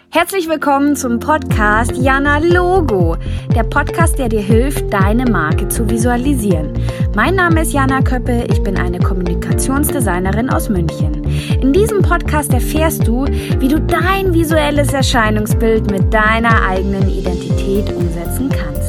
Herzlich willkommen zum Podcast Jana Logo, der Podcast, der dir hilft, deine Marke zu visualisieren. Mein Name ist Jana Köppe, ich bin eine Kommunikationsdesignerin aus München. In diesem Podcast erfährst du, wie du dein visuelles Erscheinungsbild mit deiner eigenen Identität umsetzen kannst.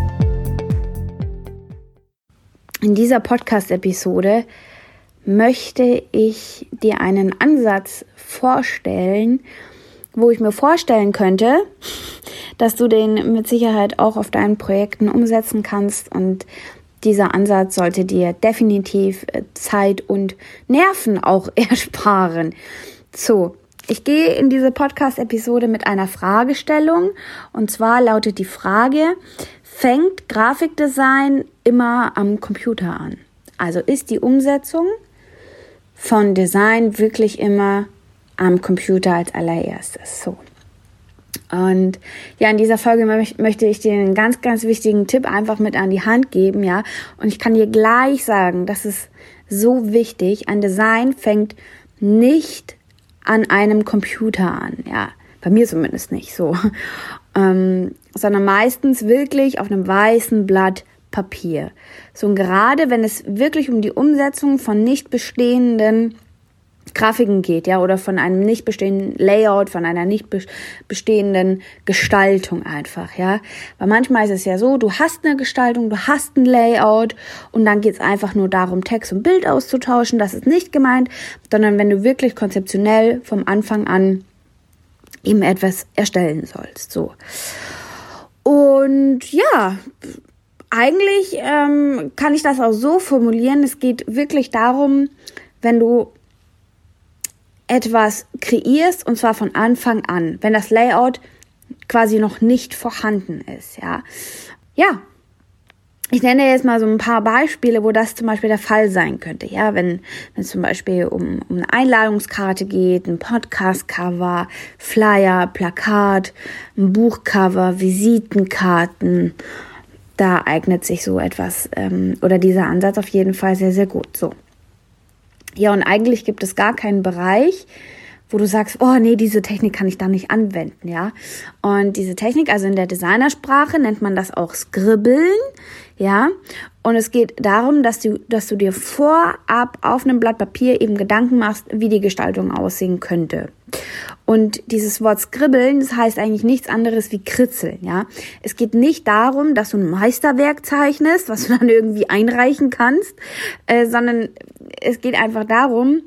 In dieser Podcast-Episode möchte ich dir einen Ansatz vorstellen, wo ich mir vorstellen könnte, dass du den mit Sicherheit auch auf deinen Projekten umsetzen kannst. Und dieser Ansatz sollte dir definitiv Zeit und Nerven auch ersparen. So, ich gehe in diese Podcast-Episode mit einer Fragestellung. Und zwar lautet die Frage, fängt Grafikdesign immer am Computer an? Also ist die Umsetzung von Design wirklich immer am Computer als allererstes. So. Und ja, in dieser Folge möchte ich dir einen ganz, ganz wichtigen Tipp einfach mit an die Hand geben, ja. Und ich kann dir gleich sagen, das ist so wichtig. Ein Design fängt nicht an einem Computer an, ja. Bei mir zumindest nicht so. Sondern meistens wirklich auf einem weißen Blatt Papier. So, und gerade wenn es wirklich um die Umsetzung von nicht bestehenden Grafiken geht, ja, oder von einem nicht bestehenden Layout, von einer nicht bestehenden Gestaltung einfach, ja. Weil manchmal ist es ja so, du hast eine Gestaltung, du hast ein Layout und dann geht es einfach nur darum, Text und Bild auszutauschen. Das ist nicht gemeint, sondern wenn du wirklich konzeptionell vom Anfang an eben etwas erstellen sollst, so. Und ja, eigentlich kann ich das auch so formulieren, es geht wirklich darum, wenn du etwas kreierst, und zwar von Anfang an, wenn das Layout quasi noch nicht vorhanden ist, ja. Ja, ich nenne jetzt mal so ein paar Beispiele, wo das zum Beispiel der Fall sein könnte, ja, wenn es zum Beispiel um eine Einladungskarte geht, ein Podcast-Cover, Flyer, Plakat, ein Buchcover, Visitenkarten, da eignet sich so etwas oder dieser Ansatz auf jeden Fall sehr, sehr gut, so. Ja, und eigentlich gibt es gar keinen Bereich, wo du sagst, oh nee, diese Technik kann ich da nicht anwenden, ja. Und diese Technik, also in der Designersprache nennt man das auch Scribbeln, ja. Und es geht darum, dass du dir vorab auf einem Blatt Papier eben Gedanken machst, wie die Gestaltung aussehen könnte. Und dieses Wort Scribbeln, das heißt eigentlich nichts anderes wie kritzeln, ja. Es geht nicht darum, dass du ein Meisterwerk zeichnest, was du dann irgendwie einreichen kannst, sondern es geht einfach darum,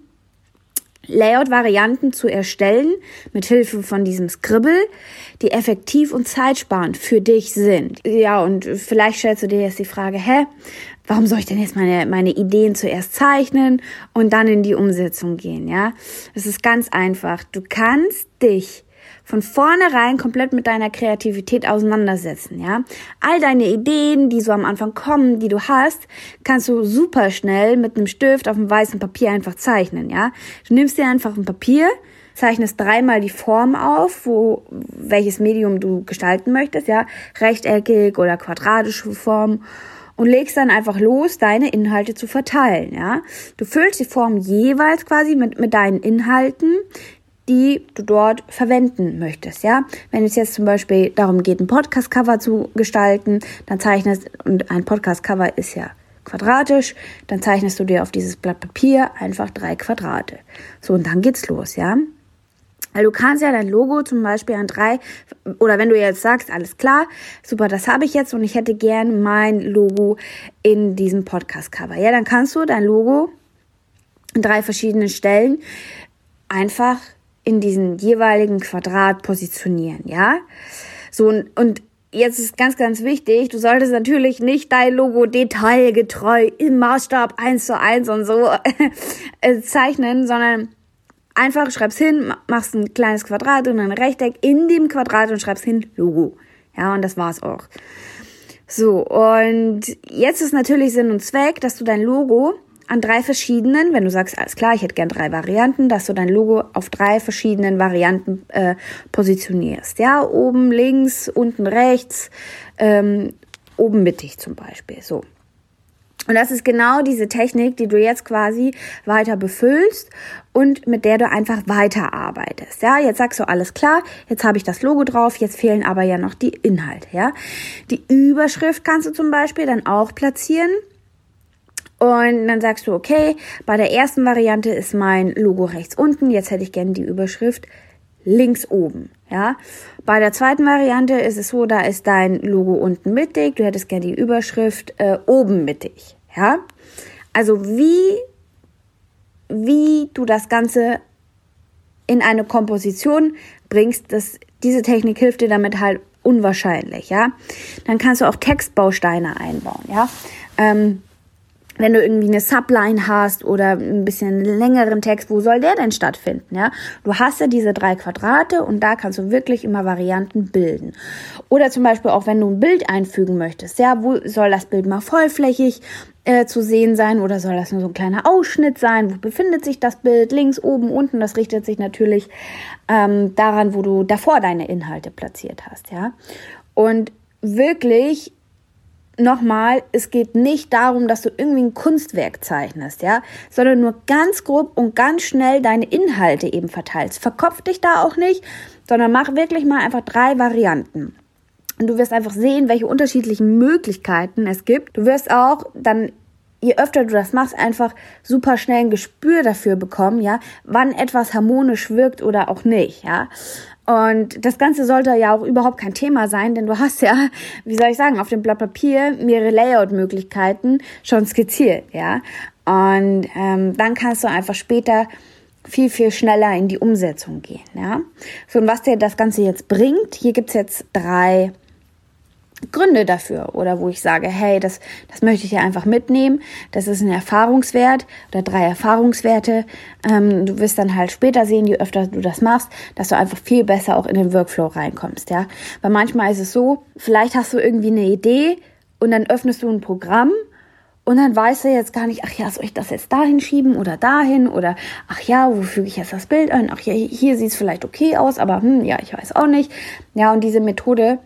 Layout-Varianten zu erstellen, mit Hilfe von diesem Scribble, die effektiv und zeitsparend für dich sind. Ja, und vielleicht stellst du dir jetzt die Frage, warum soll ich denn jetzt meine Ideen zuerst zeichnen und dann in die Umsetzung gehen, ja? Es ist ganz einfach. Du kannst dich von vornherein komplett mit deiner Kreativität auseinandersetzen, ja. All deine Ideen, die so am Anfang kommen, die du hast, kannst du super schnell mit einem Stift auf einem weißen Papier einfach zeichnen, ja. Du nimmst dir einfach ein Papier, zeichnest 3-mal die Form auf, welches Medium du gestalten möchtest, ja. Rechteckig oder quadratische Form. Und legst dann einfach los, deine Inhalte zu verteilen, ja. Du füllst die Form jeweils quasi mit deinen Inhalten, die du dort verwenden möchtest, ja. Wenn es jetzt zum Beispiel darum geht, ein Podcast-Cover zu gestalten, dann und ein Podcast-Cover ist ja quadratisch, dann zeichnest du dir auf dieses Blatt Papier einfach 3 Quadrate. So, und dann geht's los, ja. Weil du kannst ja dein Logo zum Beispiel an 3, oder wenn du jetzt sagst, alles klar, super, das habe ich jetzt und ich hätte gern mein Logo in diesem Podcast-Cover. Ja, dann kannst du dein Logo an 3 verschiedenen Stellen einfach in diesen jeweiligen Quadrat positionieren, ja. So, und jetzt ist ganz, ganz wichtig, du solltest natürlich nicht dein Logo detailgetreu im Maßstab 1:1 und so zeichnen, sondern einfach schreib's hin, machst ein kleines Quadrat und ein Rechteck in dem Quadrat und schreibst hin Logo. Ja, und das war's auch. So, und jetzt ist natürlich Sinn und Zweck, dass du dein Logo an 3 verschiedenen, wenn du sagst, alles klar, ich hätte gern 3 Varianten, dass du dein Logo auf 3 verschiedenen Varianten positionierst. Ja, oben links, unten rechts, oben mittig zum Beispiel. So. Und das ist genau diese Technik, die du jetzt quasi weiter befüllst und mit der du einfach weiterarbeitest. Ja, jetzt sagst du, alles klar, jetzt habe ich das Logo drauf, jetzt fehlen aber ja noch die Inhalte. Ja, die Überschrift kannst du zum Beispiel dann auch platzieren. Und dann sagst du, okay, bei der ersten Variante ist mein Logo rechts unten, jetzt hätte ich gerne die Überschrift links oben, ja. Bei der zweiten Variante ist es so, da ist dein Logo unten mittig, du hättest gerne die Überschrift oben mittig, ja. Also wie du das Ganze in eine Komposition bringst, diese Technik hilft dir damit halt unwahrscheinlich, ja. Dann kannst du auch Textbausteine einbauen, ja. Wenn du irgendwie eine Subline hast oder ein bisschen längeren Text, wo soll der denn stattfinden, ja? Du hast ja diese 3 Quadrate und da kannst du wirklich immer Varianten bilden. Oder zum Beispiel auch, wenn du ein Bild einfügen möchtest, ja, wo soll das Bild mal vollflächig zu sehen sein oder soll das nur so ein kleiner Ausschnitt sein? Wo befindet sich das Bild? Links, oben, unten? Das richtet sich natürlich daran, wo du davor deine Inhalte platziert hast, ja? Und wirklich nochmal, es geht nicht darum, dass du irgendwie ein Kunstwerk zeichnest, ja, sondern nur ganz grob und ganz schnell deine Inhalte eben verteilst. Verkopf dich da auch nicht, sondern mach wirklich mal einfach 3 Varianten. Und du wirst einfach sehen, welche unterschiedlichen Möglichkeiten es gibt. Du wirst auch dann, je öfter du das machst, einfach super schnell ein Gespür dafür bekommen, ja, wann etwas harmonisch wirkt oder auch nicht, ja. Und das Ganze sollte ja auch überhaupt kein Thema sein, denn du hast ja, wie soll ich sagen, auf dem Blatt Papier mehrere Layout-Möglichkeiten schon skizziert, ja. Und dann kannst du einfach später viel, viel schneller in die Umsetzung gehen, ja. So, und was dir das Ganze jetzt bringt, hier gibt's jetzt 3 Gründe dafür oder wo ich sage, hey, das möchte ich ja einfach mitnehmen, das ist ein Erfahrungswert oder 3 Erfahrungswerte. Du wirst dann halt später sehen, je öfter du das machst, dass du einfach viel besser auch in den Workflow reinkommst, ja. Weil manchmal ist es so, vielleicht hast du irgendwie eine Idee und dann öffnest du ein Programm und dann weißt du jetzt gar nicht, ach ja, soll ich das jetzt dahin schieben oder dahin oder ach ja, wo füge ich jetzt das Bild ein? Ach ja, hier sieht es vielleicht okay aus, aber ja, ich weiß auch nicht. Ja, und diese Methode,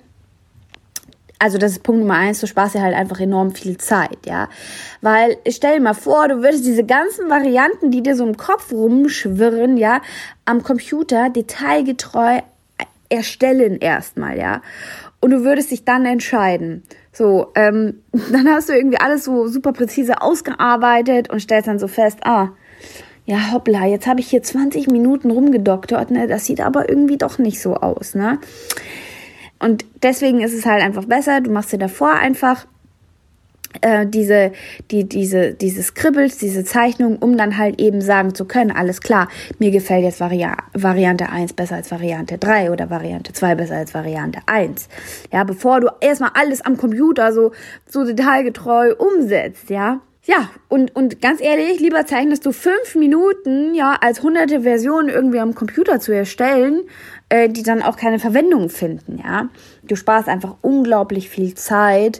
also das ist Punkt Nummer 1, du sparst dir halt einfach enorm viel Zeit, ja. Weil, stell dir mal vor, du würdest diese ganzen Varianten, die dir so im Kopf rumschwirren, ja, am Computer detailgetreu erstellen erstmal, ja. Und du würdest dich dann entscheiden. So, dann hast du irgendwie alles so super präzise ausgearbeitet und stellst dann so fest, ja, hoppla, jetzt habe ich hier 20 Minuten rumgedoktert, ne, das sieht aber irgendwie doch nicht so aus, ne. Und deswegen ist es halt einfach besser, du machst dir davor einfach diese Scribbles, diese Zeichnung, um dann halt eben sagen zu können, alles klar, mir gefällt jetzt Variante 1 besser als Variante 3 oder Variante 2 besser als Variante 1. Ja, bevor du erstmal alles am Computer so detailgetreu umsetzt, ja. Ja, und ganz ehrlich, lieber zeichnest du 5 Minuten, ja, als hunderte Versionen irgendwie am Computer zu erstellen, die dann auch keine Verwendung finden, ja. Du sparst einfach unglaublich viel Zeit,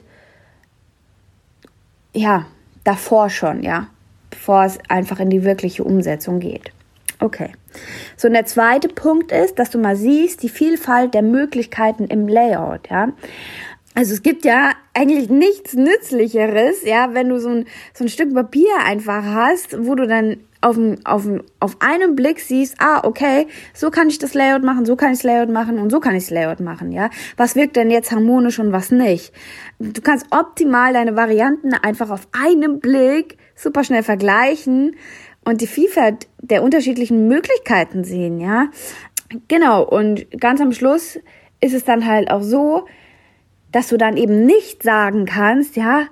ja, davor schon, ja, bevor es einfach in die wirkliche Umsetzung geht. Okay. So, und der zweite Punkt ist, dass du mal siehst, die Vielfalt der Möglichkeiten im Layout, ja. Also es gibt ja eigentlich nichts Nützlicheres, ja, wenn du so ein Stück Papier einfach hast, wo du dann auf einen Blick siehst, okay, so kann ich das Layout machen, so kann ich das Layout machen und so kann ich das Layout machen, ja. Was wirkt denn jetzt harmonisch und was nicht? Du kannst optimal deine Varianten einfach auf einen Blick super schnell vergleichen und die Vielfalt der unterschiedlichen Möglichkeiten sehen, ja. Genau, und ganz am Schluss ist es dann halt auch so, dass du dann eben nicht sagen kannst, ja,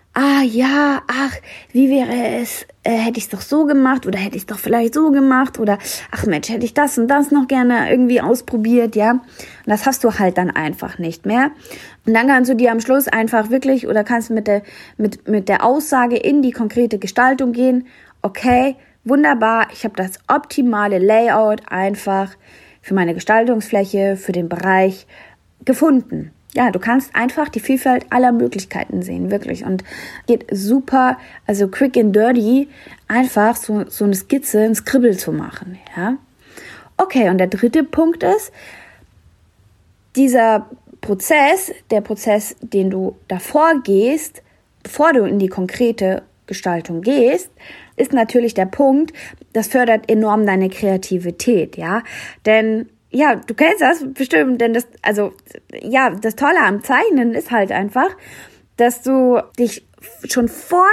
wie wäre es, hätte ich es doch so gemacht oder hätte ich es doch vielleicht so gemacht oder ach Mensch, hätte ich das und das noch gerne irgendwie ausprobiert, ja. Und das hast du halt dann einfach nicht mehr. Und dann kannst du dir am Schluss einfach wirklich oder kannst mit der Aussage in die konkrete Gestaltung gehen, okay, wunderbar, ich habe das optimale Layout einfach für meine Gestaltungsfläche, für den Bereich gefunden. Ja, du kannst einfach die Vielfalt aller Möglichkeiten sehen, wirklich. Und geht super, also quick and dirty, einfach so eine Skizze, ein Scribble zu machen, ja. Okay, und der dritte Punkt ist, der Prozess, den du davor gehst, bevor du in die konkrete Gestaltung gehst, ist natürlich der Punkt, das fördert enorm deine Kreativität, ja, denn ja, du kennst das bestimmt, denn das Tolle am Zeichnen ist halt einfach, dass du dich schon vor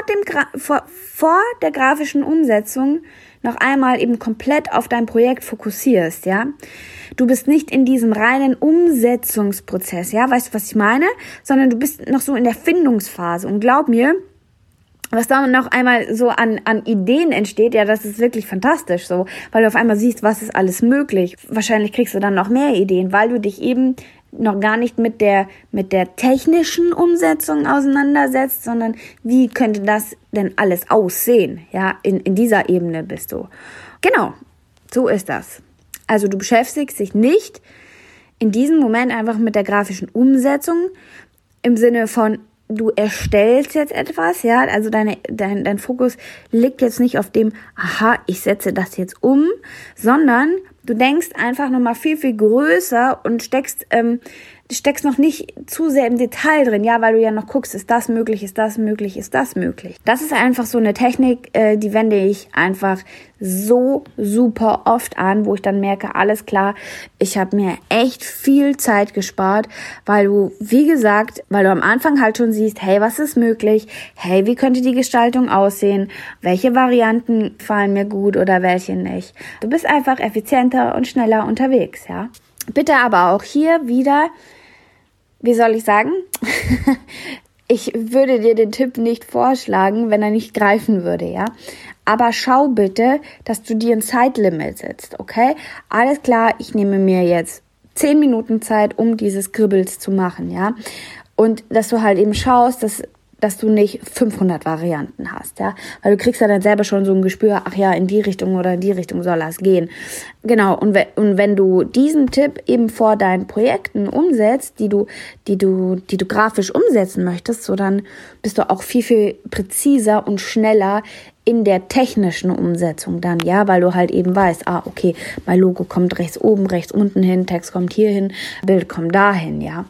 der grafischen Umsetzung noch einmal eben komplett auf dein Projekt fokussierst, ja. Du bist nicht in diesem reinen Umsetzungsprozess, ja, weißt du, was ich meine? Sondern du bist noch so in der Findungsphase und glaub mir, was da noch einmal so an Ideen entsteht, ja, das ist wirklich fantastisch so, weil du auf einmal siehst, was ist alles möglich. Wahrscheinlich kriegst du dann noch mehr Ideen, weil du dich eben noch gar nicht mit der technischen Umsetzung auseinandersetzt, sondern wie könnte das denn alles aussehen? Ja, in dieser Ebene bist du. Genau, so ist das. Also du beschäftigst dich nicht in diesem Moment einfach mit der grafischen Umsetzung im Sinne von du erstellst jetzt etwas, ja, also dein Fokus liegt jetzt nicht auf dem, aha, ich setze das jetzt um, sondern du denkst einfach nochmal viel, viel größer und steckst noch nicht zu sehr im Detail drin, ja, weil du ja noch guckst, ist das möglich, ist das möglich, ist das möglich. Das ist einfach so eine Technik, die wende ich einfach so super oft an, wo ich dann merke, alles klar, ich habe mir echt viel Zeit gespart, weil du, wie gesagt, weil du am Anfang halt schon siehst, hey, was ist möglich? Hey, wie könnte die Gestaltung aussehen? Welche Varianten fallen mir gut oder welche nicht? Du bist einfach effizienter und schneller unterwegs, ja. Bitte aber auch hier wieder, wie soll ich sagen? Ich würde dir den Tipp nicht vorschlagen, wenn er nicht greifen würde, ja. Aber schau bitte, dass du dir ein Zeitlimit setzt, okay? Alles klar, ich nehme mir jetzt 10 Minuten Zeit, um diese Scribbles zu machen, ja. Und dass du halt eben schaust, dass du nicht 500 Varianten hast, ja, weil du kriegst ja dann selber schon so ein Gespür, ach ja, in die Richtung oder in die Richtung soll das gehen. Genau, und wenn du diesen Tipp eben vor deinen Projekten umsetzt, die du grafisch umsetzen möchtest, so dann bist du auch viel, viel präziser und schneller in der technischen Umsetzung dann, ja, weil du halt eben weißt, okay, mein Logo kommt rechts oben, rechts unten hin, Text kommt hier hin, Bild kommt dahin, ja.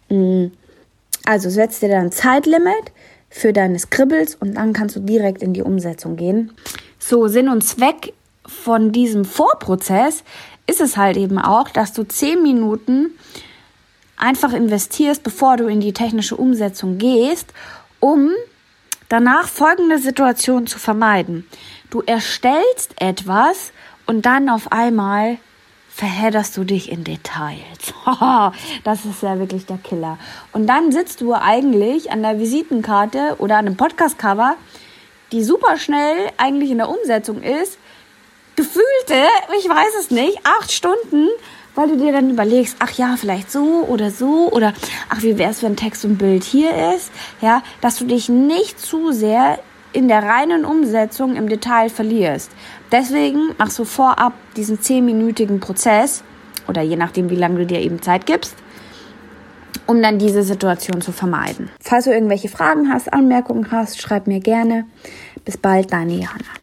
Also setz dir dann ein Zeitlimit für deine Scribbles und dann kannst du direkt in die Umsetzung gehen. So, Sinn und Zweck von diesem Vorprozess ist es halt eben auch, dass du 10 Minuten einfach investierst, bevor du in die technische Umsetzung gehst, um danach folgende Situation zu vermeiden. Du erstellst etwas und dann auf einmal verhedderst du dich in Details. Das ist ja wirklich der Killer. Und dann sitzt du eigentlich an der Visitenkarte oder an einem Podcast-Cover, die super schnell eigentlich in der Umsetzung ist, gefühlte, ich weiß es nicht, 8 Stunden, weil du dir dann überlegst, ach ja, vielleicht so oder ach, wie wäre es, wenn Text und Bild hier ist, ja, dass du dich nicht zu sehr in der reinen Umsetzung im Detail verlierst. Deswegen machst du vorab diesen 10-minütigen Prozess oder je nachdem, wie lange du dir eben Zeit gibst, um dann diese Situation zu vermeiden. Falls du irgendwelche Fragen hast, Anmerkungen hast, schreib mir gerne. Bis bald, deine Johanna.